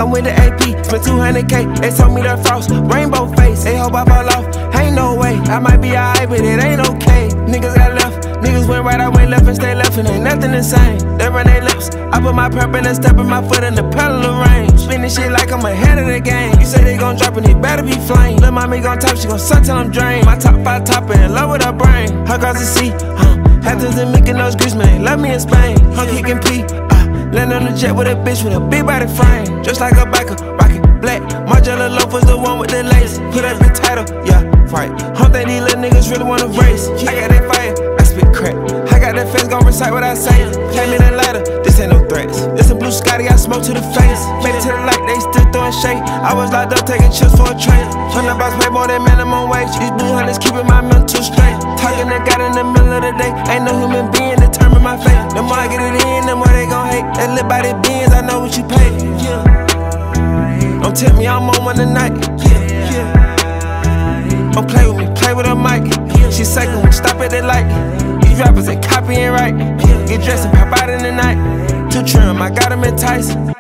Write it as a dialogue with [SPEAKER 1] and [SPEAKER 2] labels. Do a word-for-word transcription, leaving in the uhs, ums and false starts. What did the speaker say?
[SPEAKER 1] I'm with the A P, spent two hundred K. They told me the frost, rainbow face. They hope I fall off, ain't no way. I might be alright, but it ain't okay. Niggas got left, niggas went right, I went left and stay left, and ain't nothing the same. They run their lips, I put my purp in and step in my foot in the pedal of range. Spinning shit like I'm ahead of the game. You say they gon' drop and it better be flame. Lil' mommy gon' top, she gon' suck till I'm drained. My top five topper in love with her brain. Her cause to see, huh? Hatters and making those grease, man. Love me in Spain. I'm kicking P, uh, land on the jet with a bitch with a big body frame. Just like a biker, rocket black. Margiela Loaf was the one with the lace. Put up the title, yeah, right. Don't think these little niggas really wanna race. I got that fire, I spit crack. I got that face, gon' recite what I say. Came in a lighter, this ain't no threats. This a blue Scotty, I smoke to the face. Made it to the light, they still throwing shade. I was locked up taking chips for a train. Turn the box pay more than minimum wage. These blue hunters keeping my mental straight. Talking that got in the middle of the day. Ain't no human being determine my fate. The more I get it in, the more they gon' hate. That lit by the beans, I know what you pay. Yeah. Don't tell me I'm on one tonight. Yeah. Yeah. Don't play with me, play with a mic. She second we stop at the light. These rappers ain't copying right. Get dressed and pop out in the night. Too trim, I got them enticed.